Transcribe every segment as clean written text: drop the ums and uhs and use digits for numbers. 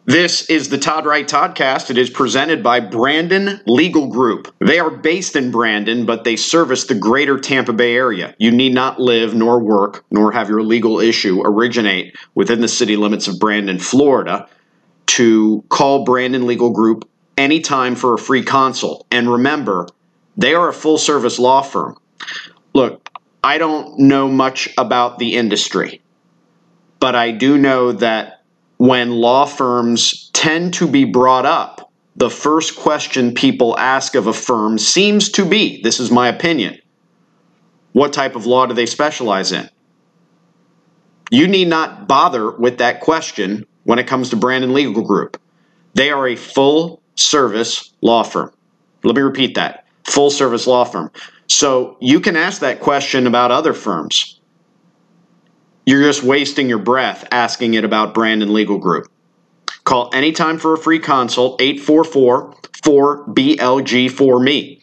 This is the Todd Wright Toddcast. It is presented by Brandon Legal Group. They are based in Brandon, but they service the greater Tampa Bay area. You need not live, nor work, nor have your legal issue originate within the city limits of Brandon, Florida, to call Brandon Legal Group anytime for a free consult. And remember, they are a full-service law firm. Look, I don't know much about the industry, but I do know that when law firms tend to be brought up, the first question people ask of a firm seems to be, this is my opinion, what type of law do they specialize in? You need not bother with that question when it comes to Brandon Legal Group. They are a full-service law firm. Let me repeat that, full-service law firm. So you can ask that question about other firms. You're just wasting your breath asking it about Brandon Legal Group. Call anytime for a free consult, 844-4BLG-4ME.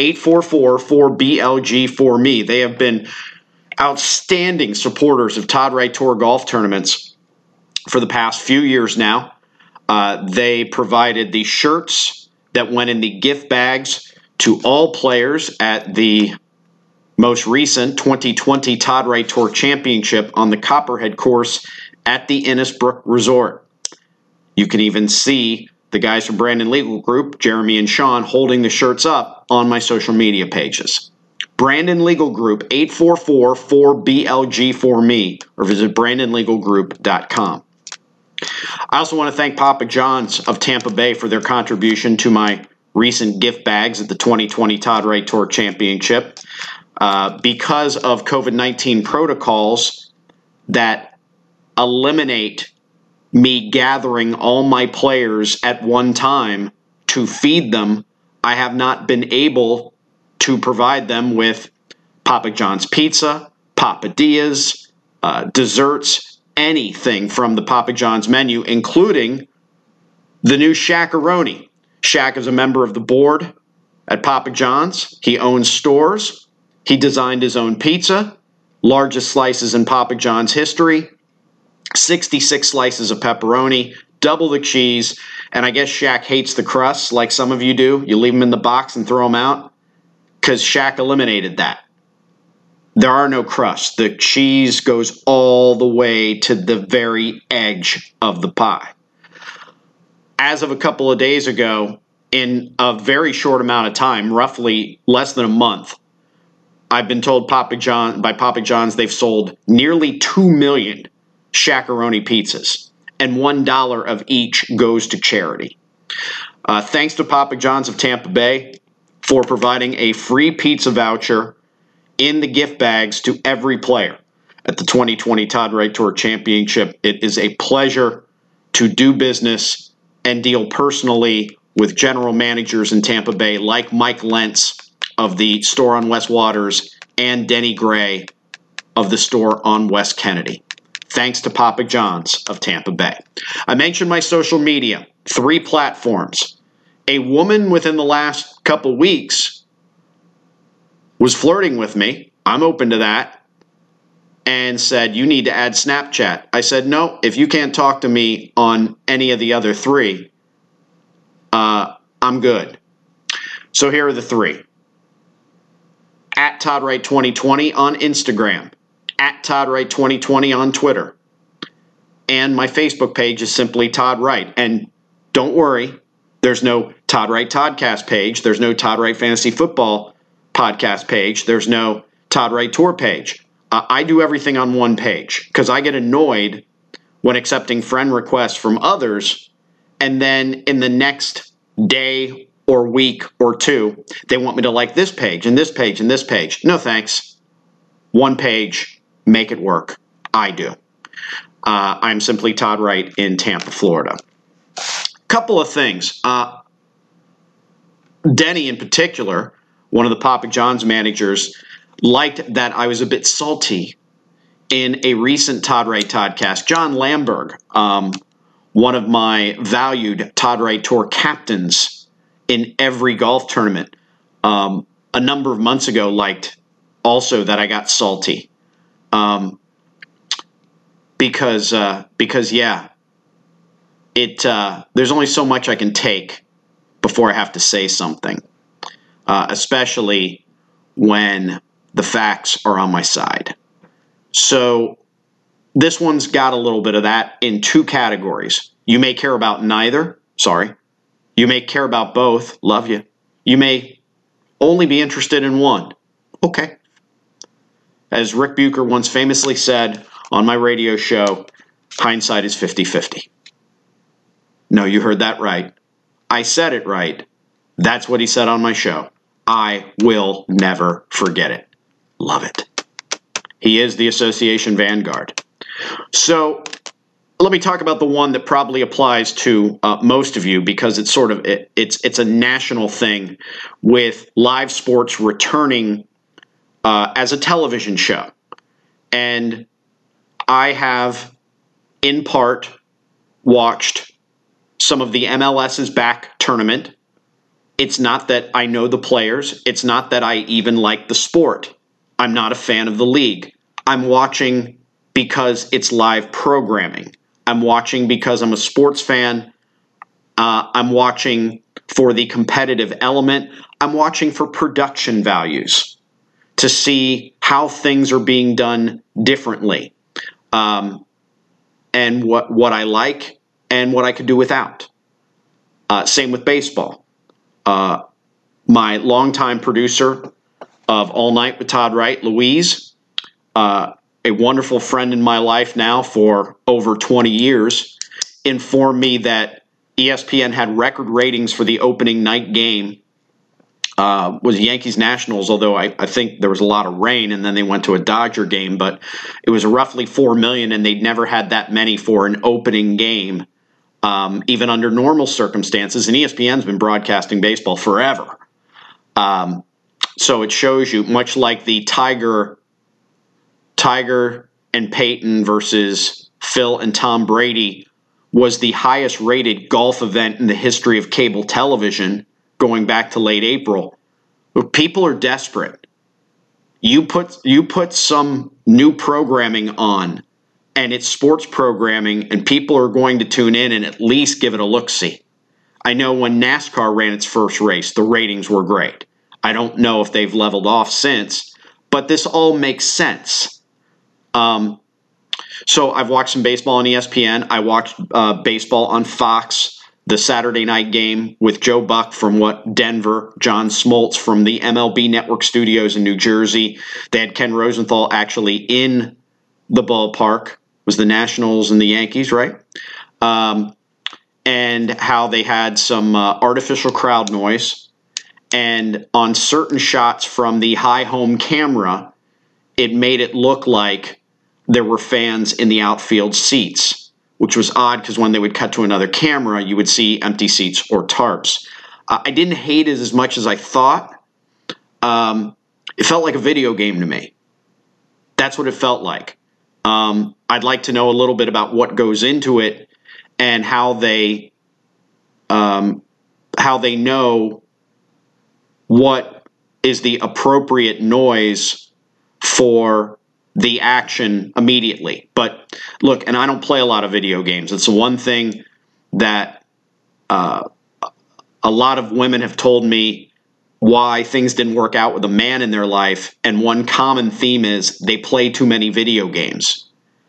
844-4BLG-4ME. They have been outstanding supporters of Todd Wright Tour golf tournaments for the past few years now. They provided the shirts that went in the gift bags to all players at the most recent 2020 Todd Wright Tour Championship on the Copperhead course at the Innisbrook Resort. You can even see the guys from Brandon Legal Group, Jeremy and Sean, holding the shirts up on my social media pages. Brandon Legal Group, 844-4BLG-4ME, or visit brandonlegalgroup.com. I also want to thank Papa John's of Tampa Bay for their contribution to my recent gift bags at the 2020 Todd Wright Tour Championship. Because of COVID-19 protocols that eliminate me gathering all my players at one time to feed them, I have not been able to provide them with Papa John's pizza, papadillas, desserts, anything from the Papa John's menu, including the new Shaq-a-Roni. Shaq is a member of the board at Papa John's. He owns stores. He designed his own pizza, largest slices in Papa John's history, 66 slices of pepperoni, double the cheese, and I guess Shaq hates the crusts like some of you do. You leave them in the box and throw them out because Shaq eliminated that. There are no crusts. The cheese goes all the way to the very edge of the pie. As of a couple of days ago, in a very short amount of time, roughly less than a month, I've been told by Papa John's they've sold nearly 2 million Shaq-a-Roni pizzas, and $1 of each goes to charity. Thanks to Papa John's of Tampa Bay for providing a free pizza voucher in the gift bags to every player at the 2020 Todd Wright Tour Championship. It is a pleasure to do business and deal personally with general managers in Tampa Bay like Mike Lentz of the store on West Waters and Denny Gray of the store on West Kennedy. Thanks to Papa John's of Tampa Bay. I mentioned my social media, 3 platforms. A woman within the last couple weeks was flirting with me. I'm open to that. And said, you need to add Snapchat. I said, no, if you can't talk to me on any of the other 3, I'm good. So here are the 3. At Todd Wright 2020 on Instagram, at Todd Wright 2020 on Twitter, and my Facebook page is simply Todd Wright. And don't worry, there's no Todd Wright Toddcast page, there's no Todd Wright Fantasy Football podcast page, there's no Todd Wright Tour page. I do everything on one page because I get annoyed when accepting friend requests from others, and then in the next day or week or 2, they want me to like this page and this page and this page. No thanks. One page, make it work. I do. I'm simply Todd Wright in Tampa, Florida. Couple of things. Denny in particular, one of the Papa John's managers, liked that I was a bit salty in a recent Todd Wright Toddcast. John Lamberg, one of my valued Todd Wright Tour captains in every golf tournament, a number of months ago liked also that I got salty. Because yeah, there's only so much I can take before I have to say something, especially when the facts are on my side. So this one's got a little bit of that in two categories. You may care about neither. Sorry. You may care about both. Love you. You may only be interested in one. Okay. As Rick Bucher once famously said on my radio show, hindsight is 50-50. No, you heard that right. I said it right. That's what he said on my show. I will never forget it. Love it. He is the association vanguard. So let me talk about the one that probably applies to most of you, because it's sort of it's a national thing with live sports returning as a television show. And I have, in part, watched some of the MLS's back tournament. It's not that I know the players. It's not that I even like the sport. I'm not a fan of the league. I'm watching because it's live programming. I'm watching because I'm a sports fan. I'm watching for the competitive element. I'm watching for production values to see how things are being done differently, and what I like and what I could do without. Same with baseball. My longtime producer of All Night with Todd Wright, Louise, a wonderful friend in my life now for over 20 years, informed me that ESPN had record ratings for the opening night game. Was Yankees-Nationals, although I think there was a lot of rain, and then they went to a Dodger game, but it was roughly 4 million, and they'd never had that many for an opening game, even under normal circumstances, and ESPN's been broadcasting baseball forever. So it shows you, much like the Tiger and Peyton versus Phil and Tom Brady was the highest rated golf event in the history of cable television going back to late April. People are desperate. You put some new programming on, and it's sports programming, and people are going to tune in and at least give it a look-see. I know when NASCAR ran its first race, the ratings were great. I don't know if they've leveled off since, but this all makes sense. So I've watched some baseball on ESPN. I watched baseball on Fox, the Saturday night game with Joe Buck from Denver, John Smoltz from the MLB Network studios in New Jersey. They had Ken Rosenthal actually in the ballpark. It was the Nationals and the Yankees, right? And how they had some artificial crowd noise. And on certain shots from the high home camera, it made it look like there were fans in the outfield seats, which was odd because when they would cut to another camera, you would see empty seats or tarps. I didn't hate it as much as I thought. It felt like a video game to me. That's what it felt like. I'd like to know a little bit about what goes into it and how they know what is the appropriate noise for the action immediately. But look, and I don't play a lot of video games. It's the one thing that a lot of women have told me why things didn't work out with a man in their life, and one common theme is they play too many video games.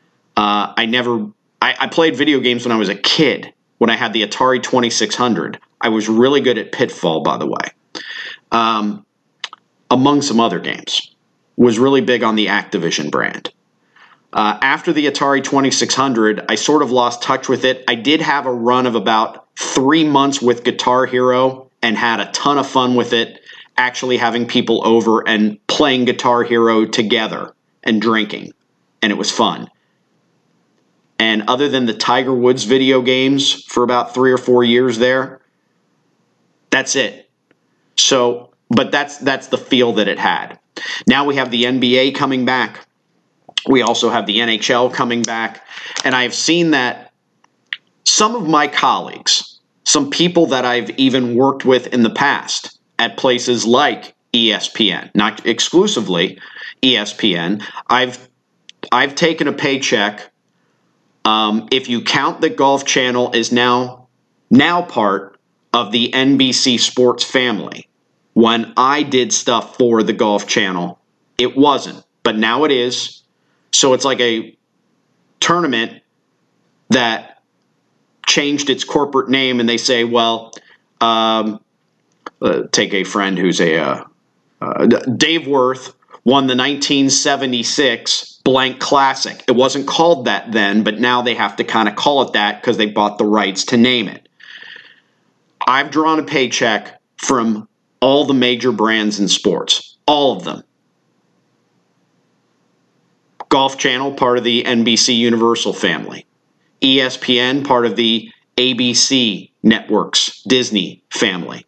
I played video games when I was a kid, when I had the Atari 2600. I was really good at Pitfall, by the way, among some other games. Was really big on the Activision brand. After the Atari 2600, I sort of lost touch with it. I did have a run of about 3 months with Guitar Hero and had a ton of fun with it, actually having people over and playing Guitar Hero together and drinking, and it was fun. And other than the Tiger Woods video games for about 3 or 4 years there, that's it. So, but that's the feel that it had. Now we have the NBA coming back. We also have the NHL coming back. And I have seen that some of my colleagues, some people that I've even worked with in the past at places like ESPN, not exclusively ESPN, I've taken a paycheck If you count that Golf Channel is now part of the NBC Sports family, when I did stuff for the Golf Channel, it wasn't, but now it is. So it's like a tournament that changed its corporate name, and they say, well, take a friend who's Dave Worth won the 1976 blank classic. It wasn't called that then, but now they have to kind of call it that because they bought the rights to name it. I've drawn a paycheck from all the major brands in sports, all of them. Golf Channel, part of the NBC Universal family. ESPN, part of the ABC Networks Disney family.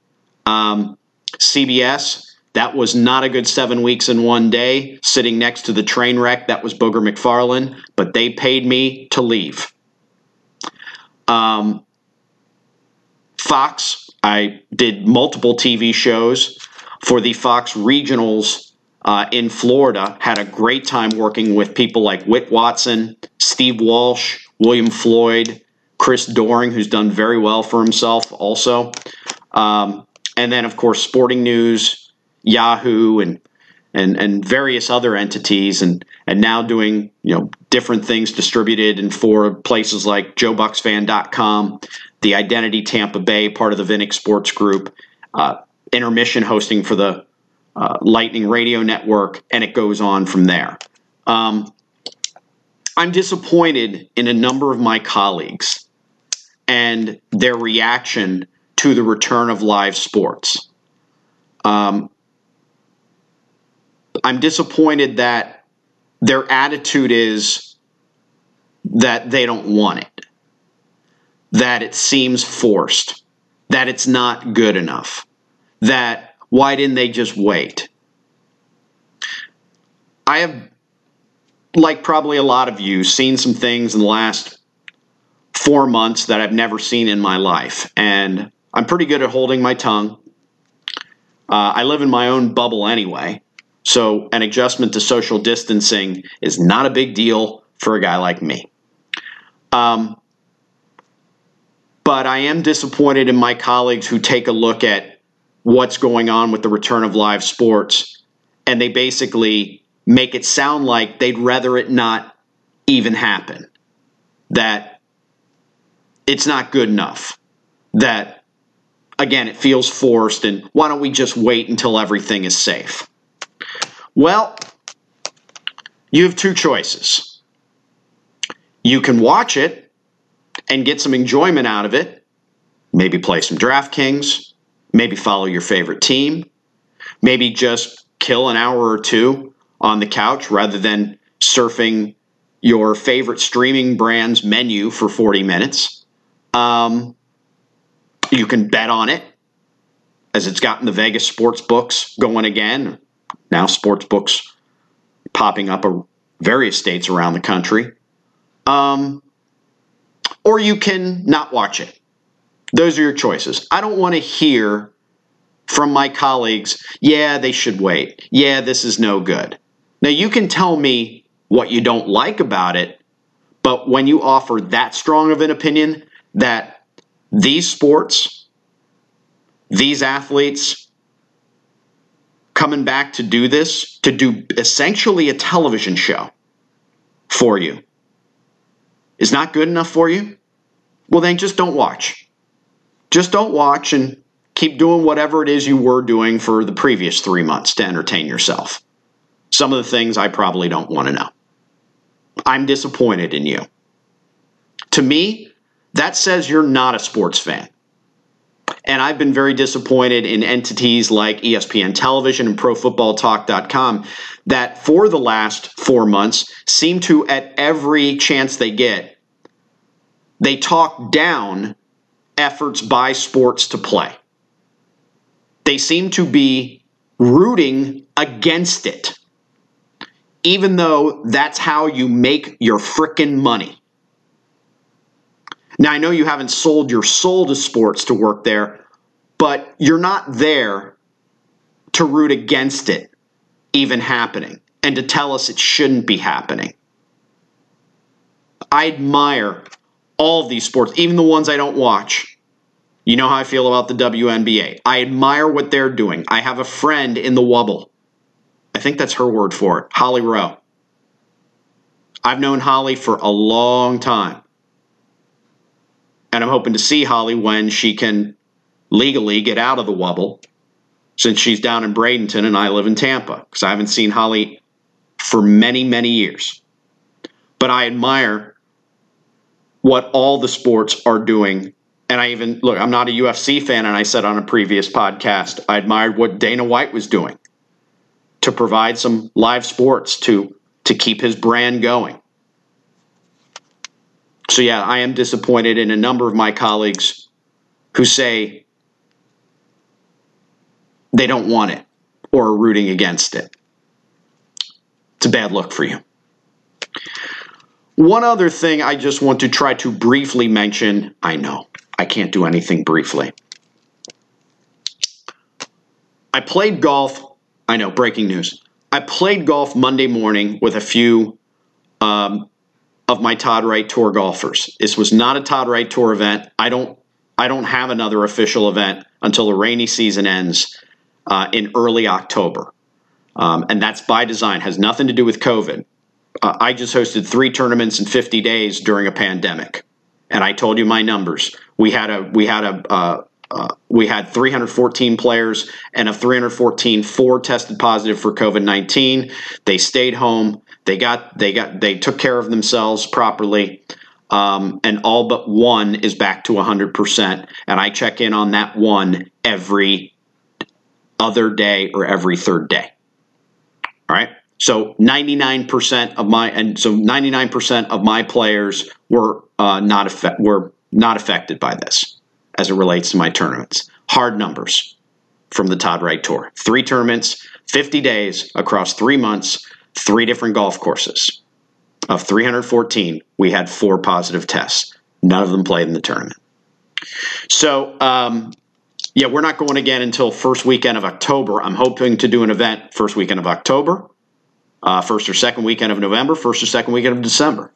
CBS, that was not a good 7 weeks in one day. Sitting next to the train wreck, that was Booger McFarlane, but they paid me to leave. Fox, I did multiple TV shows for the Fox Regionals in Florida. Had a great time working with people like Whit Watson, Steve Walsh, William Floyd, Chris Doering, who's done very well for himself also. And then, of course, Sporting News, Yahoo, and various other entities, and now doing different things distributed and for places like JoeBucksFan.com, The Identity Tampa Bay, part of the Vinnick Sports Group, intermission hosting for the Lightning Radio Network, and it goes on from there. I'm disappointed in a number of my colleagues and their reaction to the return of live sports. I'm disappointed that their attitude is that they don't want it, that it seems forced, that it's not good enough, that why didn't they just wait? I have, like probably a lot of you, seen some things in the last 4 months that I've never seen in my life, and I'm pretty good at holding my tongue. I live in my own bubble anyway, so an adjustment to social distancing is not a big deal for a guy like me. But I am disappointed in my colleagues who take a look at what's going on with the return of live sports, and they basically make it sound like they'd rather it not even happen, that it's not good enough, that, again, it feels forced, and why don't we just wait until everything is safe? Well, you have two choices. You can watch it and get some enjoyment out of it, maybe play some DraftKings, maybe follow your favorite team, maybe just kill an hour or two on the couch rather than surfing your favorite streaming brand's menu for 40 minutes. You can bet on it, as it's gotten the Vegas sports books going again. Now sports books popping up in various states around the country. Or you can not watch it. Those are your choices. I don't want to hear from my colleagues, yeah, they should wait. Yeah, this is no good. Now, you can tell me what you don't like about it, but when you offer that strong of an opinion that these sports, these athletes coming back to do this, to do essentially a television show for you, is not good enough for you, well, then just don't watch. Just don't watch and keep doing whatever it is you were doing for the previous 3 months to entertain yourself. Some of the things I probably don't want to know. I'm disappointed in you. To me, that says you're not a sports fan. And I've been very disappointed in entities like ESPN Television and ProFootballTalk.com that for the last 4 months seem to, at every chance they get, they talk down efforts by sports to play. They seem to be rooting against it, even though that's how you make your frickin' money. Now, I know you haven't sold your soul to sports to work there, but you're not there to root against it even happening and to tell us it shouldn't be happening. I admire all of these sports, even the ones I don't watch. You know how I feel about the WNBA. I admire what they're doing. I have a friend in the Wubble. I think that's her word for it, Holly Rowe. I've known Holly for a long time. And I'm hoping to see Holly when she can legally get out of the Wubble, since she's down in Bradenton and I live in Tampa, because I haven't seen Holly for many, many years. But I admire what all the sports are doing. And I'm not a UFC fan, and I said on a previous podcast, I admired what Dana White was doing to provide some live sports to keep his brand going. So yeah, I am disappointed in a number of my colleagues who say they don't want it or are rooting against it. It's a bad look for you. One other thing I just want to try to briefly mention. I know, I can't do anything briefly. I played golf. I know, breaking news. I played golf Monday morning with a few of my Todd Wright Tour golfers. This was not a Todd Wright Tour event. I don't have another official event until the rainy season ends in early October. And that's by design, has nothing to do with COVID. I just hosted 3 tournaments in 50 days during a pandemic. And I told you my numbers. We had 314 players, and of 314, 4 tested positive for COVID-19. They stayed home. They took care of themselves properly. And all but one is back to 100%. And I check in on that one every other day or every third day. All right. So 99% of my players were not affected by this as it relates to my tournaments. Hard numbers from the Todd Wright Tour. 3 tournaments, 50 days across 3 months, 3 different golf courses. Of 314, we had 4 positive tests. None of them played in the tournament. So, yeah, we're not going again until first weekend of October. I'm hoping to do an event first weekend of October, first or second weekend of November, first or second weekend of December.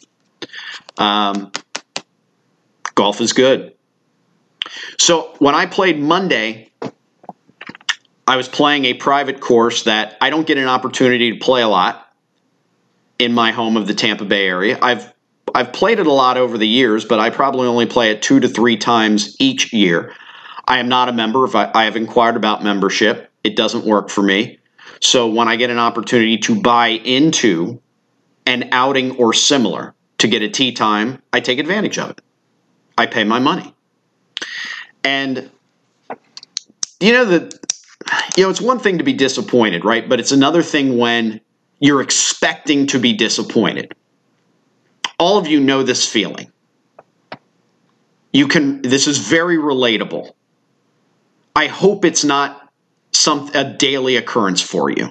Golf is good. So when I played Monday, I was playing a private course that I don't get an opportunity to play a lot in my home of the Tampa Bay area. I've played it a lot over the years, but I probably only play it 2 to 3 times each year. I am not a member. I have inquired about membership. It doesn't work for me. So when I get an opportunity to buy into an outing or similar to get a tee time, I take advantage of it. I pay my money. And it's one thing to be disappointed, right? But it's another thing when you're expecting to be disappointed. All of you know this feeling. This is very relatable. I hope it's not a daily occurrence for you.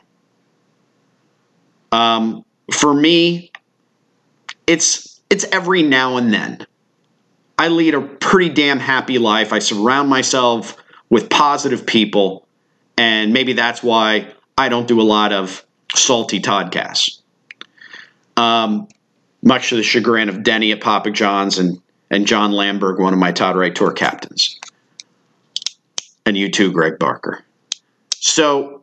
For me, it's every now and then. I lead a pretty damn happy life. I surround myself with positive people, and maybe that's why I don't do a lot of salty Toddcasts. Much to the chagrin of Denny at Papa John's and John Lamberg, one of my Todd Wright Tour captains. And you too, Greg Barker. So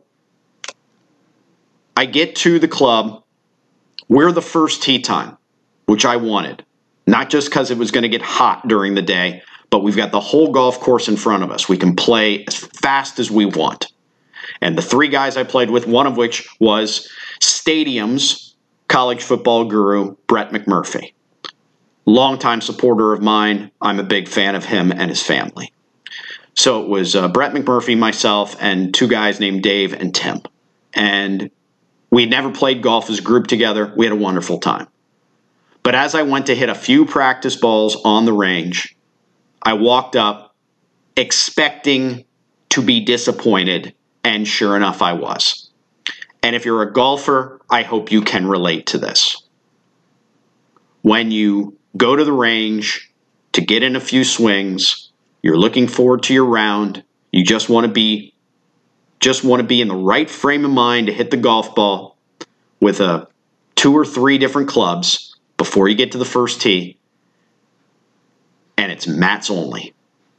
I get to the club. We're the first tee time, which I wanted. Not just because it was going to get hot during the day, but we've got the whole golf course in front of us. We can play as fast as we want. And the 3 guys I played with, one of which was Stadium's college football guru, Brett McMurphy. Longtime supporter of mine. I'm a big fan of him and his family. So it was Brett McMurphy, myself, and 2 guys named Dave and Tim. And we had never played golf as a group together. We had a wonderful time. But as I went to hit a few practice balls on the range, I walked up expecting to be disappointed, and sure enough, I was. And if you're a golfer, I hope you can relate to this. When you go to the range to get in a few swings, you're looking forward to your round, you just want to be in the right frame of mind to hit the golf ball with 2 or 3 different clubs before you get to the first tee, and it's mats only.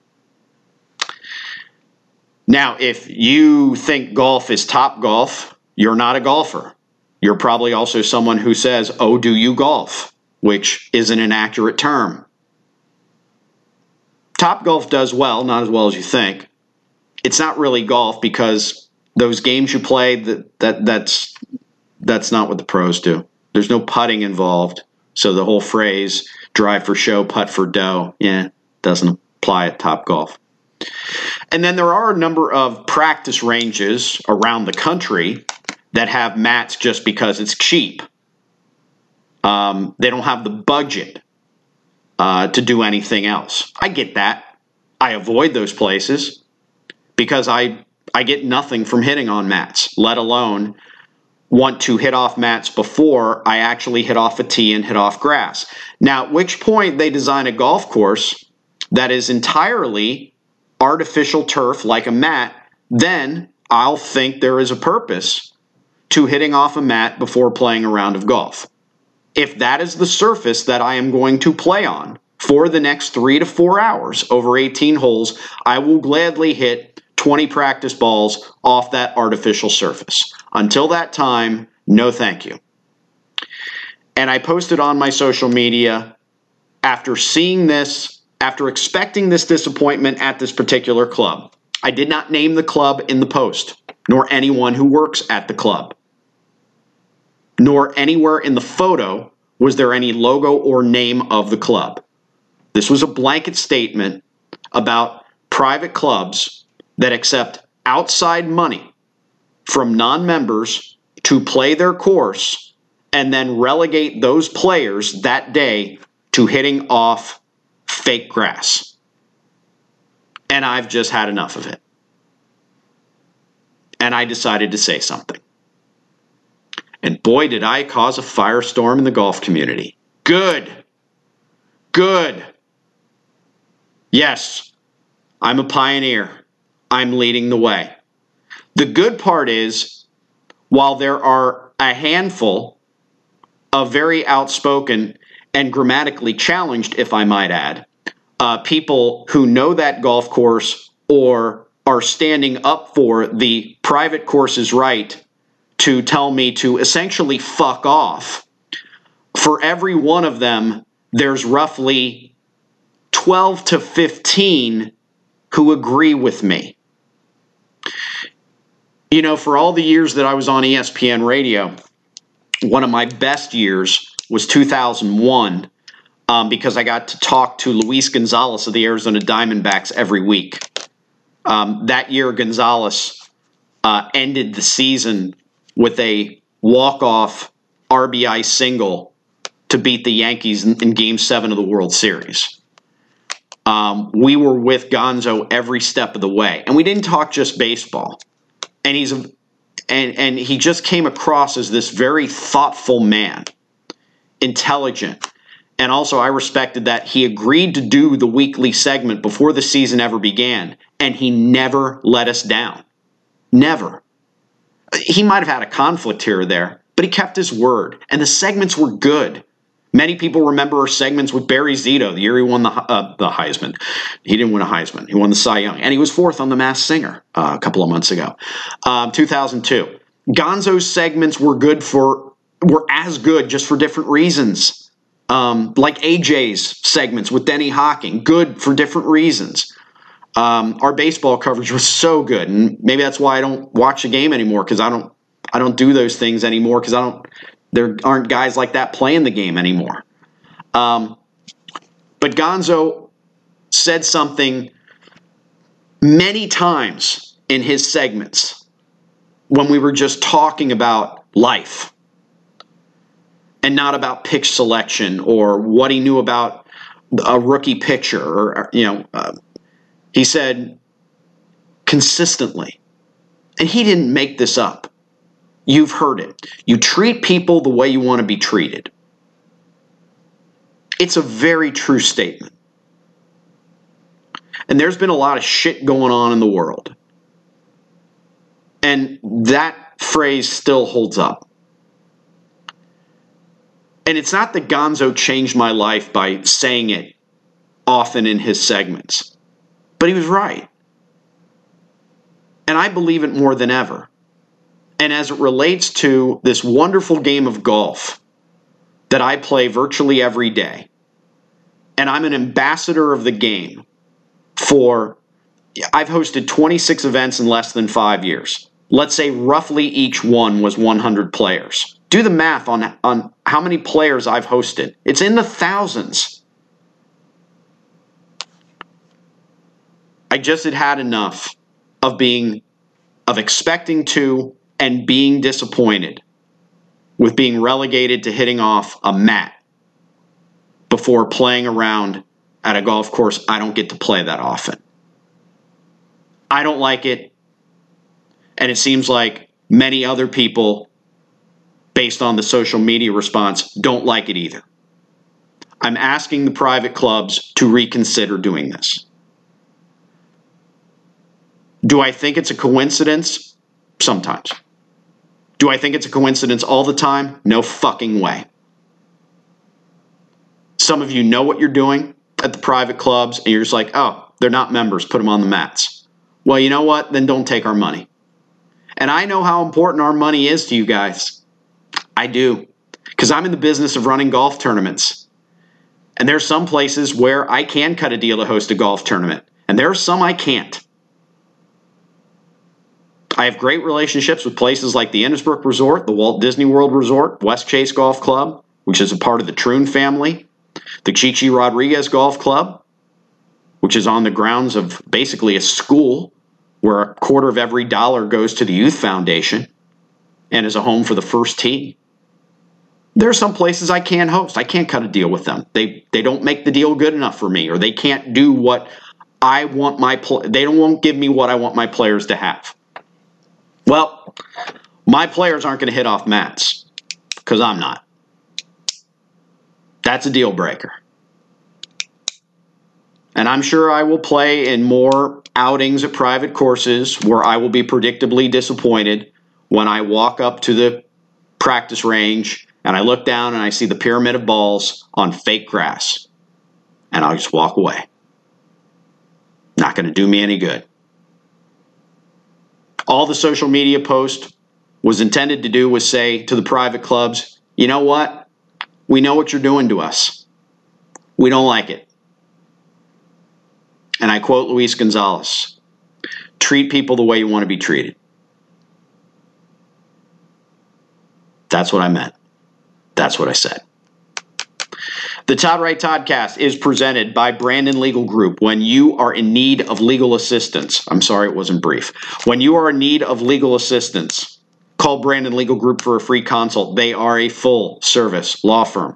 Now, if you think golf is top golf, you're not a golfer. You're probably also someone who says, "Oh, do you golf?" which isn't an accurate term. Top golf does well, not as well as you think. It's not really golf because those games you play, that's not what the pros do. There's no putting involved. So the whole phrase, drive for show, putt for dough, doesn't apply at Top Golf. And then there are a number of practice ranges around the country that have mats just because it's cheap. They don't have the budget to do anything else. I get that. I avoid those places because I get nothing from hitting on mats, let alone want to hit off mats before I actually hit off a tee and hit off grass. Now, at which point they design a golf course that is entirely artificial turf like a mat, then I'll think there is a purpose to hitting off a mat before playing a round of golf. If that is the surface that I am going to play on for the next 3 to 4 hours over 18 holes, I will gladly hit 20 practice balls off that artificial surface. Until that time, no thank you. And I posted on my social media after seeing this, after expecting this disappointment at this particular club. I did not name the club in the post, nor anyone who works at the club. Nor anywhere in the photo was there any logo or name of the club. This was a blanket statement about private clubs that accept outside money from non-members to play their course and then relegate those players that day to hitting off fake grass. And I've just had enough of it. And I decided to say something. And boy, did I cause a firestorm in the golf community. Good. Good. Yes, I'm a pioneer. I'm leading the way. The good part is, while there are a handful of very outspoken and grammatically challenged, if I might add, people who know that golf course or are standing up for the private course's right to tell me to essentially fuck off, for every one of them, there's roughly 12 to 15 who agree with me. You know, for all the years that I was on ESPN radio, one of my best years was 2001 because I got to talk to Luis Gonzalez of the Arizona Diamondbacks every week. That year, Gonzalez ended the season with a walk-off RBI single to beat the Yankees in Game 7 of the World Series. We were with Gonzo every step of the way. And we didn't talk just baseball. And he just came across as this very thoughtful man, intelligent. And also I respected that he agreed to do the weekly segment before the season ever began. And he never let us down. Never. He might have had a conflict here or there, but he kept his word. And the segments were good. Many people remember our segments with Barry Zito, the year he won the Heisman. He didn't win a Heisman. He won the Cy Young. And he was fourth on The Masked Singer a couple of months ago, 2002. Gonzo's segments were as good, just for different reasons. Like AJ's segments with Denny Hocking, good for different reasons. Our baseball coverage was so good, and maybe that's why I don't watch the game anymore, because I don't do those things anymore, because there aren't guys like that playing the game anymore. But Gonzo said something many times in his segments when we were just talking about life and not about pitch selection or what he knew about a rookie pitcher. Or he said consistently, and he didn't make this up. You've heard it. You treat people the way you want to be treated. It's a very true statement. And there's been a lot of shit going on in the world. And that phrase still holds up. And it's not that Gonzo changed my life by saying it often in his segments. But he was right. And I believe it more than ever. And as it relates to this wonderful game of golf that I play virtually every day, and I'm an ambassador of the game I've hosted 26 events in less than 5 years. Let's say roughly each one was 100 players. Do the math on how many players I've hosted. It's in the thousands. I just had enough of expecting to and being disappointed with being relegated to hitting off a mat before playing around at a golf course I don't get to play that often. I don't like it, and it seems like many other people, based on the social media response, don't like it either. I'm asking the private clubs to reconsider doing this. Do I think it's a coincidence? Sometimes. Do I think it's a coincidence all the time? No fucking way. Some of you know what you're doing at the private clubs, and you're just like, oh, they're not members, put them on the mats. Well, you know what? Then don't take our money. And I know how important our money is to you guys. I do. Because I'm in the business of running golf tournaments. And there's some places where I can cut a deal to host a golf tournament. And there are some I can't. I have great relationships with places like the Innisbrook Resort, the Walt Disney World Resort, West Chase Golf Club, which is a part of the Troon family, the Chichi Rodriguez Golf Club, which is on the grounds of basically a school where a quarter of every dollar goes to the Youth Foundation and is a home for the First Tee. There are some places I can't host. I can't cut a deal with them. They don't make the deal good enough for me, or they can't do what I want they won't give me what I want my players to have. Well, my players aren't going to hit off mats because I'm not. That's a deal breaker. And I'm sure I will play in more outings at private courses where I will be predictably disappointed when I walk up to the practice range and I look down and I see the pyramid of balls on fake grass. And I'll just walk away. Not going to do me any good. All the social media post was intended to do was say to the private clubs, you know what? We know what you're doing to us. We don't like it. And I quote Luis Gonzalez, treat people the way you want to be treated. That's what I meant. That's what I said. The Todd Wright Toddcast is presented by Brandon Legal Group. When you are in need of legal assistance, I'm sorry it wasn't brief. When you are in need of legal assistance, call Brandon Legal Group for a free consult. They are a full-service law firm.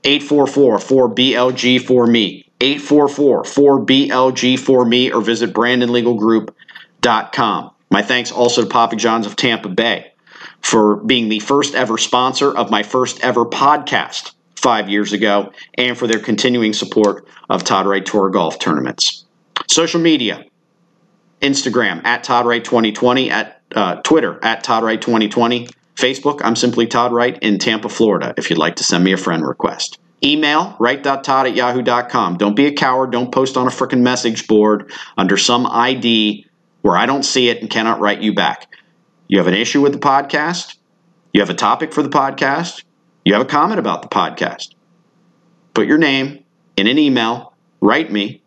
844-4BLG-4ME. 844-4BLG-4ME, or visit BrandonLegalGroup.com. My thanks also to Papa John's of Tampa Bay for being the first ever sponsor of my first ever podcast 5 years ago, and for their continuing support of Todd Wright Tour Golf Tournaments. Social media, Instagram at Todd Wright 2020, at Twitter at Todd Wright 2020, Facebook, I'm simply Todd Wright in Tampa, Florida, if you'd like to send me a friend request. Email, wright.todd@yahoo.com. Don't be a coward. Don't post on a frickin' message board under some ID where I don't see it and cannot write you back. You have an issue with the podcast? You have a topic for the podcast? You have a comment about the podcast? Put your name in an email, write me,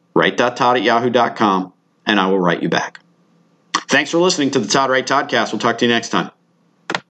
wright.todd@yahoo.com, and I will write you back. Thanks for listening to the Todd Wright Toddcast. We'll talk to you next time.